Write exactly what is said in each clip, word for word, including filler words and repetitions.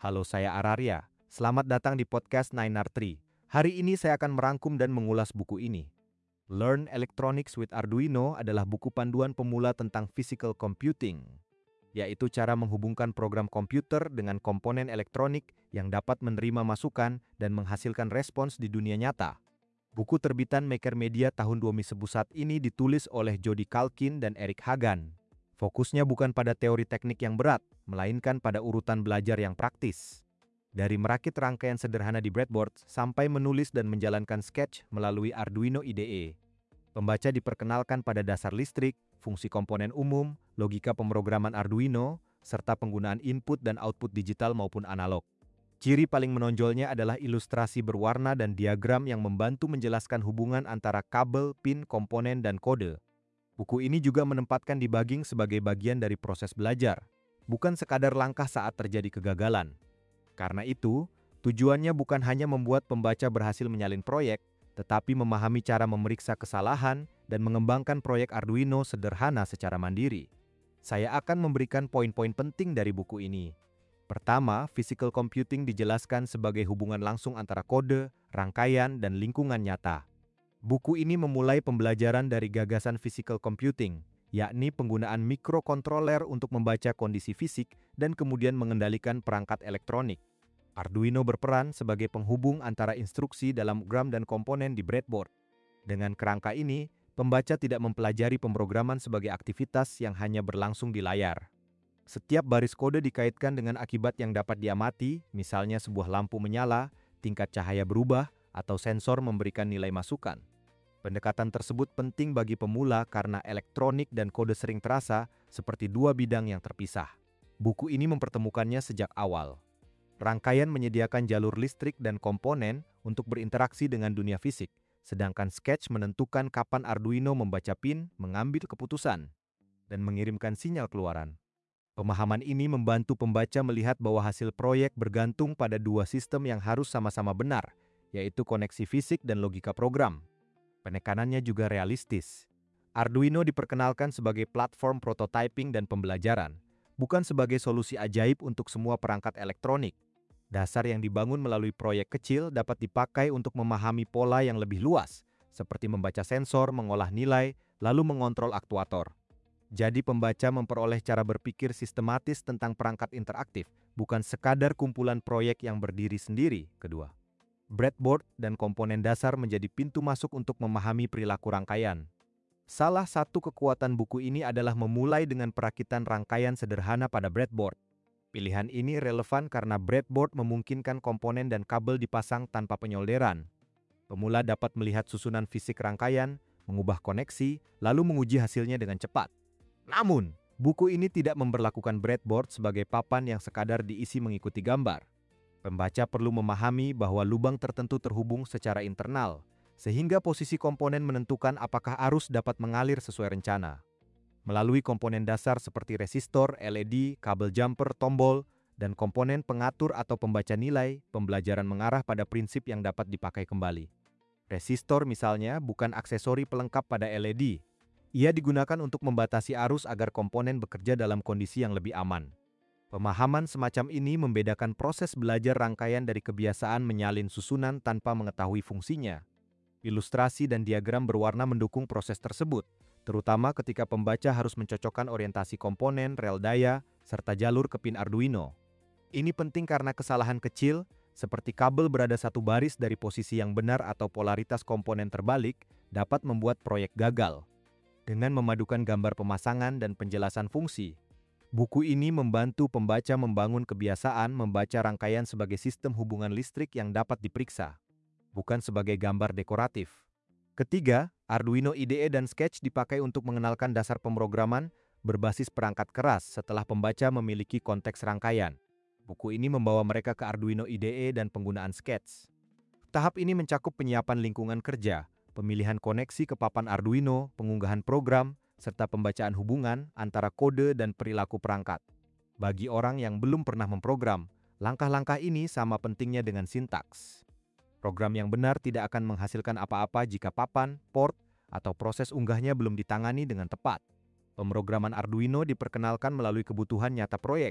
Halo, saya Araria. Selamat datang di podcast nine R three. Hari ini saya akan merangkum dan mengulas buku ini. Learn Electronics with Arduino adalah buku panduan pemula tentang physical computing, yaitu cara menghubungkan program komputer dengan komponen elektronik yang dapat menerima masukan dan menghasilkan respons di dunia nyata. Buku terbitan Maker Media tahun dua ribu sebelas ini ditulis oleh Jody Calkin dan Eric Hagan. Fokusnya bukan pada teori teknik yang berat, melainkan pada urutan belajar yang praktis. Dari merakit rangkaian sederhana di breadboard sampai menulis dan menjalankan sketch melalui Arduino I D E. Pembaca diperkenalkan pada dasar listrik, fungsi komponen umum, logika pemrograman Arduino, serta penggunaan input dan output digital maupun analog. Ciri paling menonjolnya adalah ilustrasi berwarna dan diagram yang membantu menjelaskan hubungan antara kabel, pin, komponen, dan kode. Buku ini juga menempatkan debugging sebagai bagian dari proses belajar, bukan sekadar langkah saat terjadi kegagalan. Karena itu, tujuannya bukan hanya membuat pembaca berhasil menyalin proyek, tetapi memahami cara memeriksa kesalahan dan mengembangkan proyek Arduino sederhana secara mandiri. Saya akan memberikan poin-poin penting dari buku ini. Pertama, physical computing dijelaskan sebagai hubungan langsung antara kode, rangkaian, dan lingkungan nyata. Buku ini memulai pembelajaran dari gagasan physical computing, yakni penggunaan mikrokontroler untuk membaca kondisi fisik dan kemudian mengendalikan perangkat elektronik. Arduino berperan sebagai penghubung antara instruksi dalam program dan komponen di breadboard. Dengan kerangka ini, pembaca tidak mempelajari pemrograman sebagai aktivitas yang hanya berlangsung di layar. Setiap baris kode dikaitkan dengan akibat yang dapat diamati, misalnya sebuah lampu menyala, tingkat cahaya berubah, atau sensor memberikan nilai masukan. Pendekatan tersebut penting bagi pemula karena elektronik dan kode sering terasa seperti dua bidang yang terpisah. Buku ini mempertemukannya sejak awal. Rangkaian menyediakan jalur listrik dan komponen untuk berinteraksi dengan dunia fisik, sedangkan sketch menentukan kapan Arduino membaca pin, mengambil keputusan, dan mengirimkan sinyal keluaran. Pemahaman ini membantu pembaca melihat bahwa hasil proyek bergantung pada dua sistem yang harus sama-sama benar, yaitu koneksi fisik dan logika program. Penekanannya juga realistis. Arduino diperkenalkan sebagai platform prototyping dan pembelajaran, bukan sebagai solusi ajaib untuk semua perangkat elektronik. Dasar yang dibangun melalui proyek kecil dapat dipakai untuk memahami pola yang lebih luas, seperti membaca sensor, mengolah nilai, lalu mengontrol aktuator. Jadi pembaca memperoleh cara berpikir sistematis tentang perangkat interaktif, bukan sekadar kumpulan proyek yang berdiri sendiri. Kedua, breadboard dan komponen dasar menjadi pintu masuk untuk memahami perilaku rangkaian. Salah satu kekuatan buku ini adalah memulai dengan perakitan rangkaian sederhana pada breadboard. Pilihan ini relevan karena breadboard memungkinkan komponen dan kabel dipasang tanpa penyolderan. Pemula dapat melihat susunan fisik rangkaian, mengubah koneksi, lalu menguji hasilnya dengan cepat. Namun, buku ini tidak memberlakukan breadboard sebagai papan yang sekadar diisi mengikuti gambar. Pembaca perlu memahami bahwa lubang tertentu terhubung secara internal, sehingga posisi komponen menentukan apakah arus dapat mengalir sesuai rencana. Melalui komponen dasar seperti resistor, L E D, kabel jumper, tombol, dan komponen pengatur atau pembaca nilai, pembelajaran mengarah pada prinsip yang dapat dipakai kembali. Resistor misalnya bukan aksesori pelengkap pada L E D. Ia digunakan untuk membatasi arus agar komponen bekerja dalam kondisi yang lebih aman. Pemahaman semacam ini membedakan proses belajar rangkaian dari kebiasaan menyalin susunan tanpa mengetahui fungsinya. Ilustrasi dan diagram berwarna mendukung proses tersebut, terutama ketika pembaca harus mencocokkan orientasi komponen, rel daya, serta jalur ke pin Arduino. Ini penting karena kesalahan kecil, seperti kabel berada satu baris dari posisi yang benar atau polaritas komponen terbalik, dapat membuat proyek gagal. Dengan memadukan gambar pemasangan dan penjelasan fungsi, buku ini membantu pembaca membangun kebiasaan membaca rangkaian sebagai sistem hubungan listrik yang dapat diperiksa, bukan sebagai gambar dekoratif. Ketiga, Arduino I D E dan Sketch dipakai untuk mengenalkan dasar pemrograman berbasis perangkat keras setelah pembaca memiliki konteks rangkaian. Buku ini membawa mereka ke Arduino I D E dan penggunaan Sketch. Tahap ini mencakup penyiapan lingkungan kerja, pemilihan koneksi ke papan Arduino, pengunggahan program, serta pembacaan hubungan antara kode dan perilaku perangkat. Bagi orang yang belum pernah memprogram, langkah-langkah ini sama pentingnya dengan sintaks. Program yang benar tidak akan menghasilkan apa-apa jika papan, port, atau proses unggahnya belum ditangani dengan tepat. Pemrograman Arduino diperkenalkan melalui kebutuhan nyata proyek.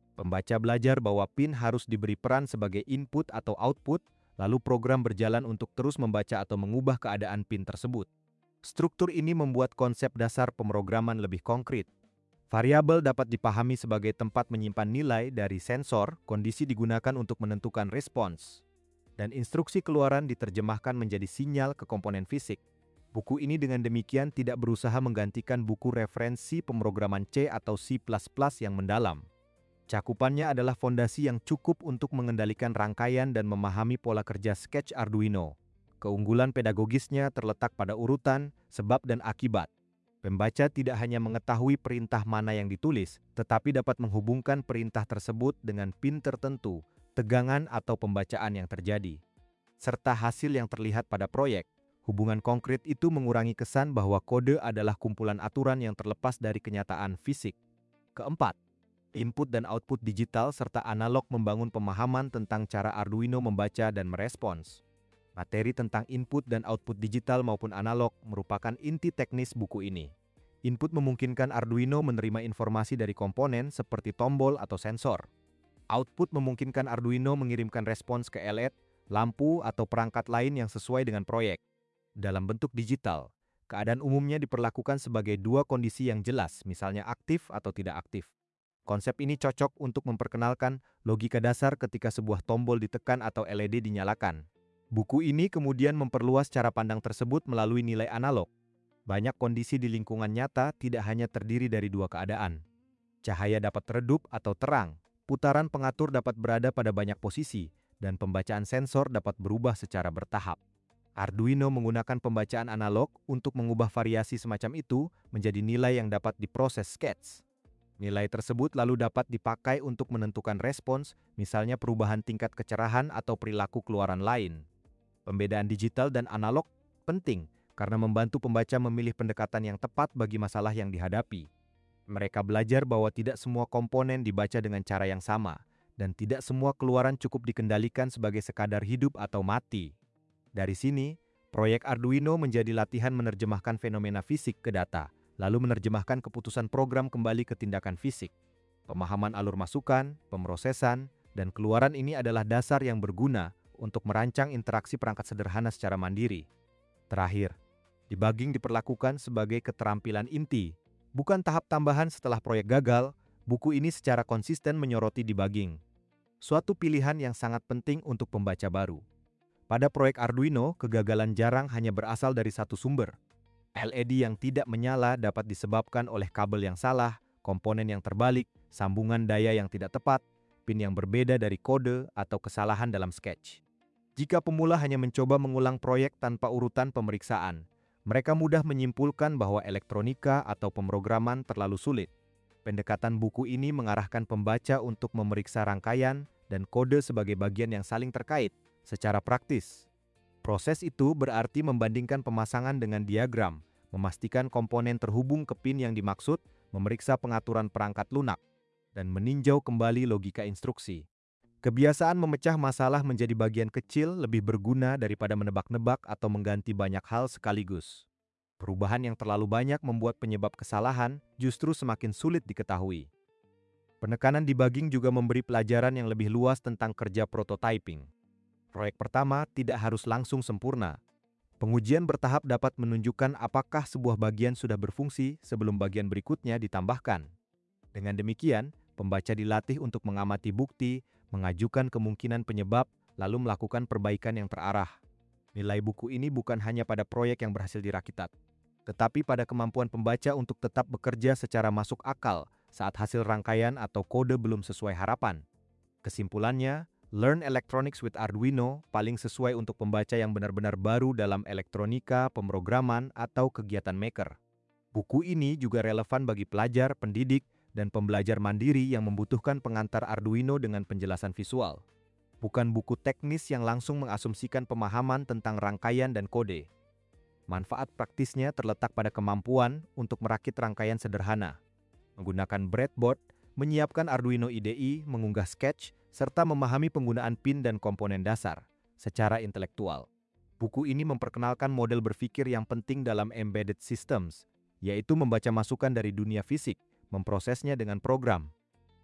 Pembaca belajar bahwa pin harus diberi peran sebagai input atau output, lalu program berjalan untuk terus membaca atau mengubah keadaan pin tersebut. Struktur ini membuat konsep dasar pemrograman lebih konkret. Variabel dapat dipahami sebagai tempat menyimpan nilai dari sensor, kondisi digunakan untuk menentukan respons, dan instruksi keluaran diterjemahkan menjadi sinyal ke komponen fisik. Buku ini dengan demikian tidak berusaha menggantikan buku referensi pemrograman C atau C plus plus yang mendalam. Cakupannya adalah fondasi yang cukup untuk mengendalikan rangkaian dan memahami pola kerja Sketch Arduino. Keunggulan pedagogisnya terletak pada urutan, sebab dan akibat. Pembaca tidak hanya mengetahui perintah mana yang ditulis, tetapi dapat menghubungkan perintah tersebut dengan pin tertentu, tegangan atau pembacaan yang terjadi, serta hasil yang terlihat pada proyek. Hubungan konkret itu mengurangi kesan bahwa kode adalah kumpulan aturan yang terlepas dari kenyataan fisik. Keempat, input dan output digital serta analog membangun pemahaman tentang cara Arduino membaca dan merespons. Materi tentang input dan output digital maupun analog merupakan inti teknis buku ini. Input memungkinkan Arduino menerima informasi dari komponen seperti tombol atau sensor. Output memungkinkan Arduino mengirimkan respons ke L E D, lampu, atau perangkat lain yang sesuai dengan proyek. Dalam bentuk digital, keadaan umumnya diperlakukan sebagai dua kondisi yang jelas, misalnya aktif atau tidak aktif. Konsep ini cocok untuk memperkenalkan logika dasar ketika sebuah tombol ditekan atau L E D dinyalakan. Buku ini kemudian memperluas cara pandang tersebut melalui nilai analog. Banyak kondisi di lingkungan nyata tidak hanya terdiri dari dua keadaan. Cahaya dapat redup atau terang, putaran pengatur dapat berada pada banyak posisi, dan pembacaan sensor dapat berubah secara bertahap. Arduino menggunakan pembacaan analog untuk mengubah variasi semacam itu menjadi nilai yang dapat diproses Sketch. Nilai tersebut lalu dapat dipakai untuk menentukan respons, misalnya perubahan tingkat kecerahan atau perilaku keluaran lain. Pembedaan digital dan analog penting karena membantu pembaca memilih pendekatan yang tepat bagi masalah yang dihadapi. Mereka belajar bahwa tidak semua komponen dibaca dengan cara yang sama, dan tidak semua keluaran cukup dikendalikan sebagai sekadar hidup atau mati. Dari sini, proyek Arduino menjadi latihan menerjemahkan fenomena fisik ke data, lalu menerjemahkan keputusan program kembali ke tindakan fisik. Pemahaman alur masukan, pemrosesan, dan keluaran ini adalah dasar yang berguna untuk merancang interaksi perangkat sederhana secara mandiri. Terakhir, debugging diperlakukan sebagai keterampilan inti, bukan tahap tambahan setelah proyek gagal. Buku ini secara konsisten menyoroti debugging, suatu pilihan yang sangat penting untuk pembaca baru. Pada proyek Arduino, kegagalan jarang hanya berasal dari satu sumber. L E D yang tidak menyala dapat disebabkan oleh kabel yang salah, komponen yang terbalik, sambungan daya yang tidak tepat, pin yang berbeda dari kode, atau kesalahan dalam Sketch. Jika pemula hanya mencoba mengulang proyek tanpa urutan pemeriksaan, mereka mudah menyimpulkan bahwa elektronika atau pemrograman terlalu sulit. Pendekatan buku ini mengarahkan pembaca untuk memeriksa rangkaian dan kode sebagai bagian yang saling terkait secara praktis. Proses itu berarti membandingkan pemasangan dengan diagram, memastikan komponen terhubung ke pin yang dimaksud, memeriksa pengaturan perangkat lunak, dan meninjau kembali logika instruksi. Kebiasaan memecah masalah menjadi bagian kecil lebih berguna daripada menebak-nebak atau mengganti banyak hal sekaligus. Perubahan yang terlalu banyak membuat penyebab kesalahan justru semakin sulit diketahui. Penekanan debugging juga memberi pelajaran yang lebih luas tentang kerja prototyping. Proyek pertama tidak harus langsung sempurna. Pengujian bertahap dapat menunjukkan apakah sebuah bagian sudah berfungsi sebelum bagian berikutnya ditambahkan. Dengan demikian, pembaca dilatih untuk mengamati bukti, mengajukan kemungkinan penyebab, lalu melakukan perbaikan yang terarah. Nilai buku ini bukan hanya pada proyek yang berhasil dirakitat, tetapi pada kemampuan pembaca untuk tetap bekerja secara masuk akal saat hasil rangkaian atau kode belum sesuai harapan. Kesimpulannya, Learn Electronics with Arduino paling sesuai untuk pembaca yang benar-benar baru dalam elektronika, pemrograman, atau kegiatan maker. Buku ini juga relevan bagi pelajar, pendidik, dan pembelajar mandiri yang membutuhkan pengantar Arduino dengan penjelasan visual. Bukan buku teknis yang langsung mengasumsikan pemahaman tentang rangkaian dan kode. Manfaat praktisnya terletak pada kemampuan untuk merakit rangkaian sederhana, menggunakan breadboard, menyiapkan Arduino I D E, mengunggah Sketch, serta memahami penggunaan pin dan komponen dasar secara intelektual. Buku ini memperkenalkan model berpikir yang penting dalam embedded systems, yaitu membaca masukan dari dunia fisik, memprosesnya dengan program,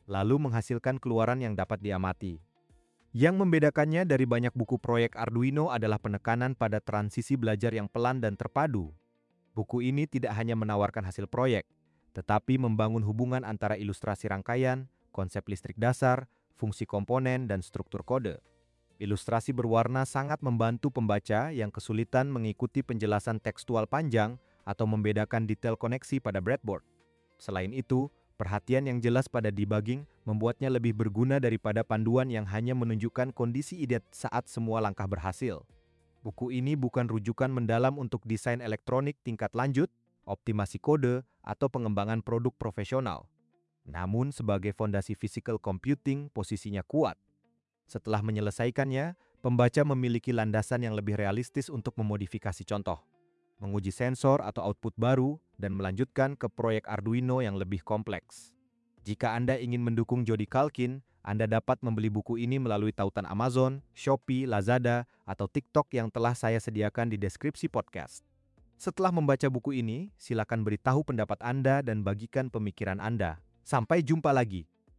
lalu menghasilkan keluaran yang dapat diamati. Yang membedakannya dari banyak buku proyek Arduino adalah penekanan pada transisi belajar yang pelan dan terpadu. Buku ini tidak hanya menawarkan hasil proyek, tetapi membangun hubungan antara ilustrasi rangkaian, konsep listrik dasar, fungsi komponen, dan struktur kode. Ilustrasi berwarna sangat membantu pembaca yang kesulitan mengikuti penjelasan tekstual panjang atau membedakan detail koneksi pada breadboard. Selain itu, perhatian yang jelas pada debugging membuatnya lebih berguna daripada panduan yang hanya menunjukkan kondisi ide saat semua langkah berhasil. Buku ini bukan rujukan mendalam untuk desain elektronik tingkat lanjut, optimasi kode, atau pengembangan produk profesional. Namun, sebagai fondasi physical computing, posisinya kuat. Setelah menyelesaikannya, pembaca memiliki landasan yang lebih realistis untuk memodifikasi contoh, menguji sensor atau output baru, dan melanjutkan ke proyek Arduino yang lebih kompleks. Jika Anda ingin mendukung Jody Kalkin, Anda dapat membeli buku ini melalui tautan Amazon, Shopee, Lazada, atau TikTok yang telah saya sediakan di deskripsi podcast. Setelah membaca buku ini, silakan beritahu pendapat Anda dan bagikan pemikiran Anda. Sampai jumpa lagi.